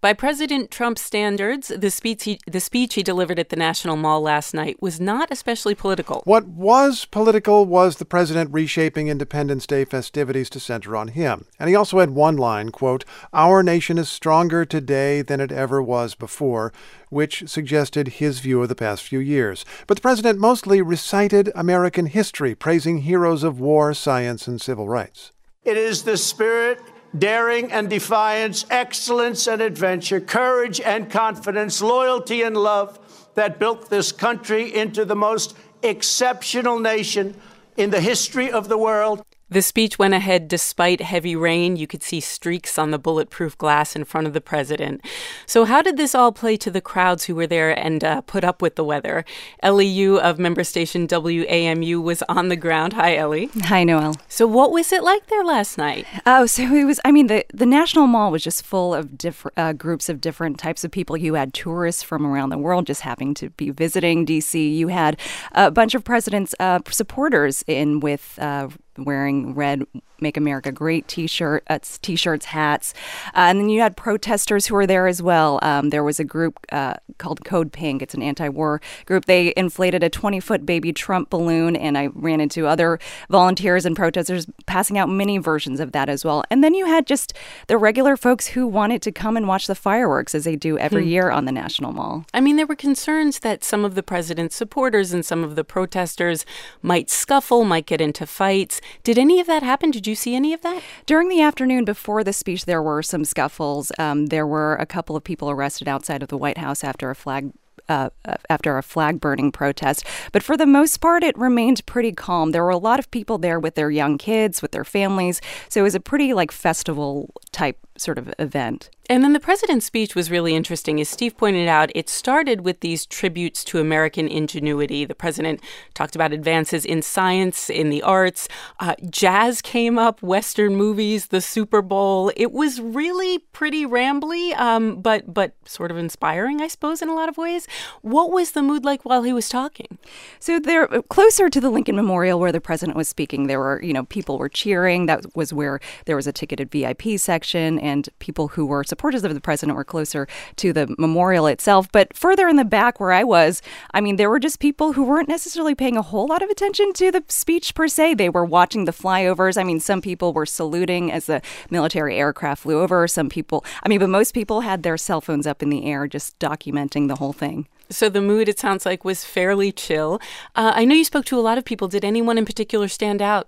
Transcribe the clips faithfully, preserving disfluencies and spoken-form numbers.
By President Trump's standards, the speech he, the speech he delivered at the National Mall last night was not especially political. What was political was the president reshaping Independence Day festivities to center on him. And he also had one line, quote, "Our nation is stronger today than it ever was before," which suggested his view of the past few years. But the president mostly recited American history, praising heroes of war, science, and civil rights. It is the spirit, daring and defiance, excellence and adventure, courage and confidence, loyalty and love that built this country into the most exceptional nation in the history of the world. The speech went ahead despite heavy rain. You could see streaks on the bulletproof glass in front of the president. So how did this all play to the crowds who were there and uh, put up with the weather? Ellie Yu of member station W A M U was on the ground. Hi, Ellie. Hi, Noelle. So what was it like there last night? Oh, so it was, I mean, the, the National Mall was just full of different uh, groups of different types of people. You had tourists from around the world just happening to be visiting D C. You had a bunch of president's uh, supporters in with uh, wearing red Make America Great t-shirt, uh, t-shirts, hats. Uh, and then you had protesters who were there as well. Um, there was a group uh, called Code Pink. It's an anti-war group. They inflated a twenty-foot baby Trump balloon, and I ran into other volunteers and protesters passing out mini versions of that as well. And then you had just the regular folks who wanted to come and watch the fireworks, as they do every hmm. year on the National Mall. I mean, there were concerns that some of the president's supporters and some of the protesters might scuffle, might get into fights. Did any of that happen? Did you see any of that? During the afternoon before the speech, there were some scuffles. Um, there were a couple of people arrested outside of the White House after a flag Uh, after a flag burning protest. But for the most part, it remained pretty calm. There were a lot of people there with their young kids, with their families. So it was a pretty like festival type sort of event. And then the president's speech was really interesting. As Steve pointed out, it started with these tributes to American ingenuity. The president talked about advances in science, in the arts. Uh, jazz came up, Western movies, the Super Bowl. It was really pretty rambly, um, but but sort of inspiring, I suppose, in a lot of ways. What was the mood like while he was talking? So there, closer to the Lincoln Memorial where the president was speaking, there were, you know, people were cheering. That was where there was a ticketed V I P section, and people who were supporters of the president were closer to the memorial itself. But further in the back where I was, I mean, there were just people who weren't necessarily paying a whole lot of attention to the speech per se. They were watching the flyovers. I mean, some people were saluting as the military aircraft flew over. Some people, I mean, but most people had their cell phones up in the air just documenting the whole thing. So the mood, it sounds like, was fairly chill. Uh, I know you spoke to a lot of people. Did anyone in particular stand out?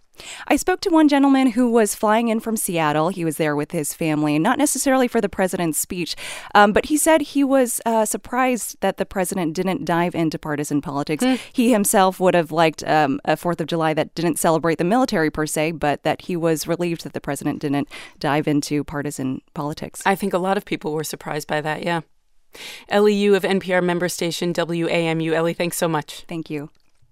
I spoke to one gentleman who was flying in from Seattle. He was there with his family, not necessarily for the president's speech, um, but he said he was uh, surprised that the president didn't dive into partisan politics. Mm. He himself would have liked um, a fourth of July that didn't celebrate the military per se, but that he was relieved that the president didn't dive into partisan politics. I think a lot of people were surprised by that, yeah. Ellie Yu of N P R member station W A M U. Ellie, thanks so much. Thank you.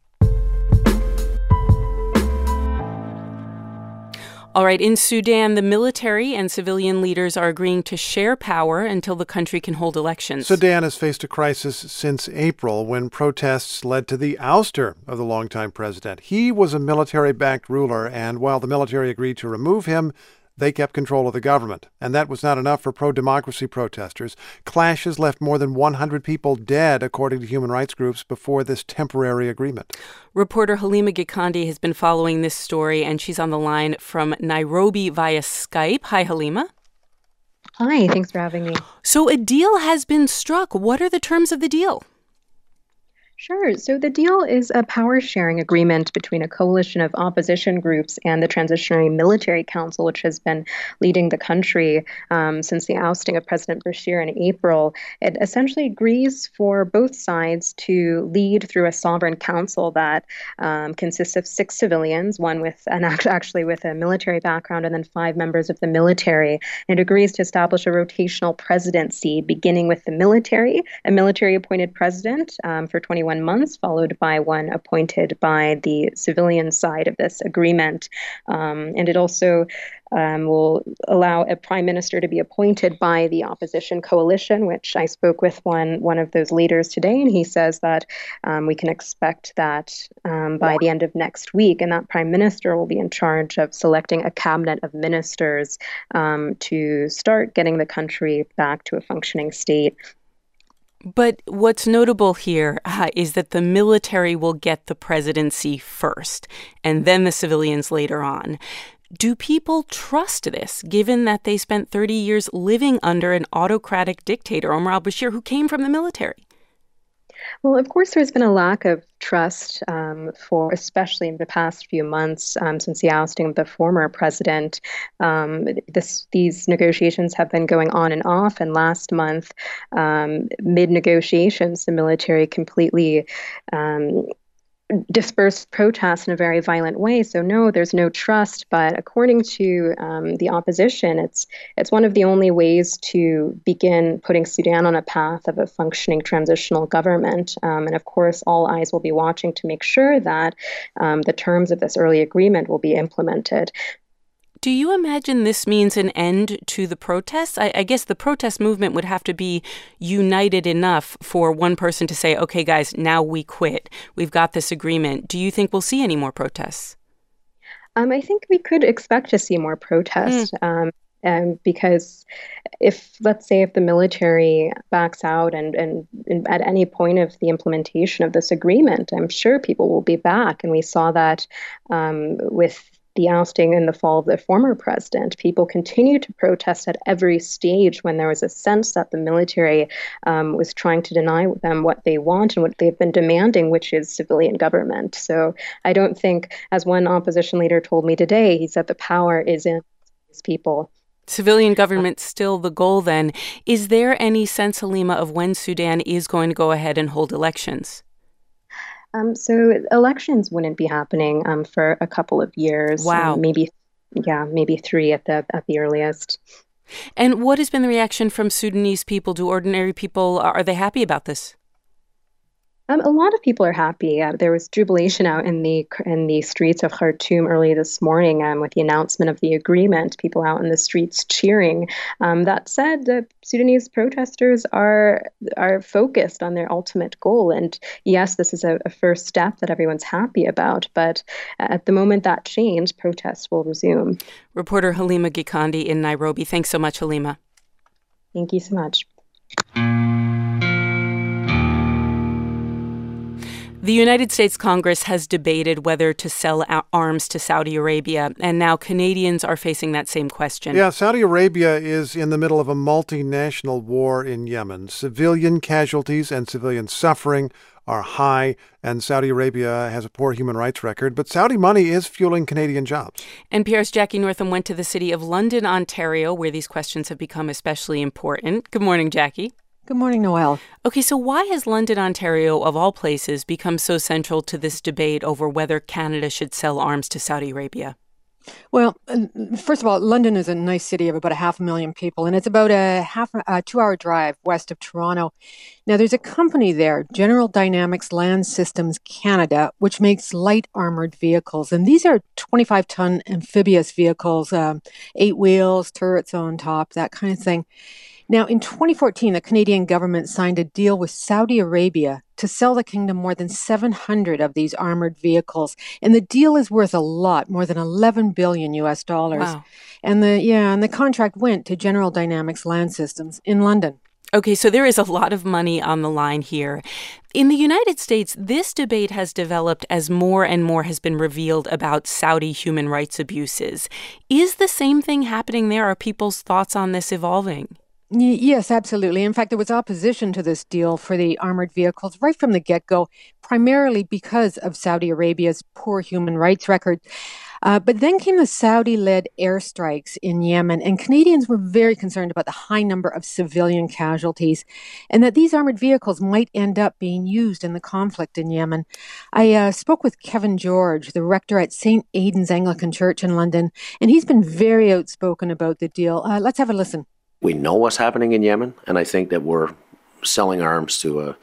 All right, in Sudan, the military and civilian leaders are agreeing to share power until the country can hold elections. Sudan has faced a crisis since April when protests led to the ouster of the longtime president. He was a military-backed ruler, and while the military agreed to remove him, they kept control of the government. And that was not enough for pro-democracy protesters. Clashes left more than one hundred people dead, according to human rights groups, before this temporary agreement. Reporter Halima Gikandi has been following this story, and she's on the line from Nairobi via Skype. Hi, Halima. Hi, thanks for having me. So a deal has been struck. What are the terms of the deal? Sure. So the deal is a power-sharing agreement between a coalition of opposition groups and the Transitionary Military Council, which has been leading the country um, since the ousting of President Bashir in April. It essentially agrees for both sides to lead through a sovereign council that um, consists of six civilians, one with an actually with a military background, and then five members of the military. And it agrees to establish a rotational presidency, beginning with the military, a military-appointed president um, for twenty twenty-one months, followed by one appointed by the civilian side of this agreement. Um, and it also um, will allow a prime minister to be appointed by the opposition coalition, which I spoke with one, one of those leaders today, and he says that um, we can expect that um, by the end of next week, and that prime minister will be in charge of selecting a cabinet of ministers um, to start getting the country back to a functioning state. But what's notable here uh, is that the military will get the presidency first, and then the civilians later on. Do people trust this, given that they spent thirty years living under an autocratic dictator, Omar al-Bashir, who came from the military? Well, of course, there's been a lack of trust um, for, especially in the past few months um, since the ousting of the former president. Um, this, these negotiations have been going on and off, and last month, um, mid-negotiations, the military completely um, dispersed protests in a very violent way. So no, there's no trust. But according to um, the opposition, it's it's one of the only ways to begin putting Sudan on a path of a functioning transitional government. Um, and of course, all eyes will be watching to make sure that um, the terms of this early agreement will be implemented. Do you imagine this means an end to the protests? I, I guess the protest movement would have to be united enough for one person to say, okay, guys, now we quit. We've got this agreement. Do you think we'll see any more protests? Um, I think we could expect to see more protests. Mm. Um, Um, because if, let's say, if the military backs out and, and, and at any point of the implementation of this agreement, I'm sure people will be back. And we saw that um, with the ousting in the fall of the former president. People continued to protest at every stage when there was a sense that the military um, was trying to deny them what they want and what they've been demanding, which is civilian government. So I don't think, as one opposition leader told me today, he said the power is in these people. Civilian government's still the goal then. Is there any sense, Halima, of when Sudan is going to go ahead and hold elections? Um, so elections wouldn't be happening um, for a couple of years. Wow. Um, maybe, yeah, maybe three at the at the earliest. And what has been the reaction from Sudanese people? Do ordinary people, are they happy about this? Um, a lot of people are happy. Uh, there was jubilation out in the in the streets of Khartoum early this morning um, with the announcement of the agreement. People out in the streets cheering. Um, that said, the Sudanese protesters are are focused on their ultimate goal. And yes, this is a, a first step that everyone's happy about. But at the moment that change, protests will resume. Reporter Halima Gikandi in Nairobi. Thanks so much, Halima. Thank you so much. The United States Congress has debated whether to sell arms to Saudi Arabia, and now Canadians are facing that same question. Yeah, Saudi Arabia is in the middle of a multinational war in Yemen. Civilian casualties and civilian suffering are high, and Saudi Arabia has a poor human rights record, but Saudi money is fueling Canadian jobs. N P R's Jackie Northam went to the city of London, Ontario, where these questions have become especially important. Good morning, Jackie. Good morning, Noelle. Okay, so why has London, Ontario, of all places, become so central to this debate over whether Canada should sell arms to Saudi Arabia? Well, first of all, London is a nice city of about a half a million people, and it's about a half a two-hour drive west of Toronto. Now, there's a company there, General Dynamics Land Systems Canada, which makes light armored vehicles, and these are twenty-five ton amphibious vehicles, um, eight wheels, turrets on top, that kind of thing. Now, in twenty fourteen, the Canadian government signed a deal with Saudi Arabia to sell the kingdom more than seven hundred of these armored vehicles. And the deal is worth a lot, more than eleven billion U S dollars. Wow. And the yeah, and the contract went to General Dynamics Land Systems in London. Okay, so there is a lot of money on the line here. In the United States, this debate has developed as more and more has been revealed about Saudi human rights abuses. Is the same thing happening there? Are people's thoughts on this evolving? Yes, absolutely. In fact, there was opposition to this deal for the armored vehicles right from the get-go, primarily because of Saudi Arabia's poor human rights record. Uh, but then came the Saudi-led airstrikes in Yemen, and Canadians were very concerned about the high number of civilian casualties and that these armored vehicles might end up being used in the conflict in Yemen. I uh, spoke with Kevin George, the rector at Saint Aidan's Anglican Church in London, and he's been very outspoken about the deal. Uh, let's have a listen. We know what's happening in Yemen, and I think that we're selling arms to a,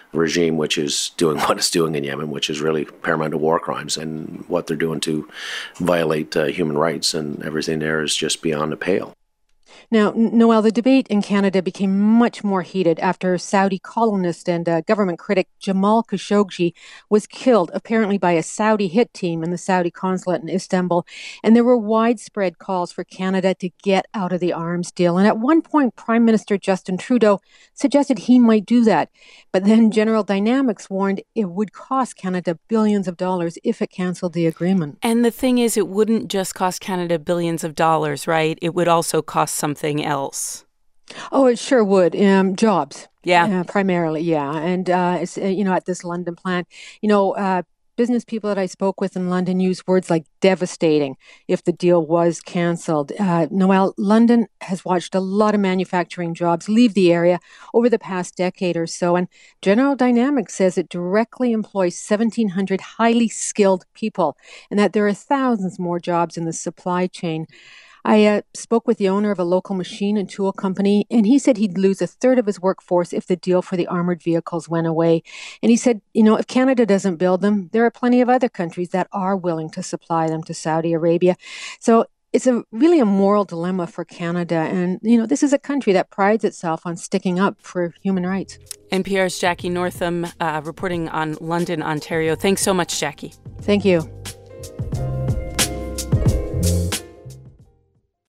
regime which is doing what it's doing in Yemen, which is really paramount to war crimes, and what they're doing to violate uh, human rights, and everything there is just beyond the pale. Now, Noel, the debate in Canada became much more heated after Saudi columnist and uh, government critic Jamal Khashoggi was killed, apparently by a Saudi hit team in the Saudi consulate in Istanbul. And there were widespread calls for Canada to get out of the arms deal. And at one point, Prime Minister Justin Trudeau suggested he might do that. But then General Dynamics warned it would cost Canada billions of dollars if it canceled the agreement. And the thing is, it wouldn't just cost Canada billions of dollars, right? It would also cost something else. Oh, it sure would. Um, jobs. Yeah. Uh, primarily, yeah. And, uh, it's, uh, you know, at this London plant, you know, uh, business people that I spoke with in London use words like devastating if the deal was canceled. Uh, Noel, London has watched a lot of manufacturing jobs leave the area over the past decade or so. And General Dynamics says it directly employs seventeen hundred highly skilled people, and that there are thousands more jobs in the supply chain. I uh, spoke with the owner of a local machine and tool company, and he said he'd lose a third of his workforce if the deal for the armored vehicles went away. And he said, you know, if Canada doesn't build them, there are plenty of other countries that are willing to supply them to Saudi Arabia. So it's a really a moral dilemma for Canada. And, you know, this is a country that prides itself on sticking up for human rights. N P R's Jackie Northam uh, reporting on London, Ontario. Thanks so much, Jackie. Thank you.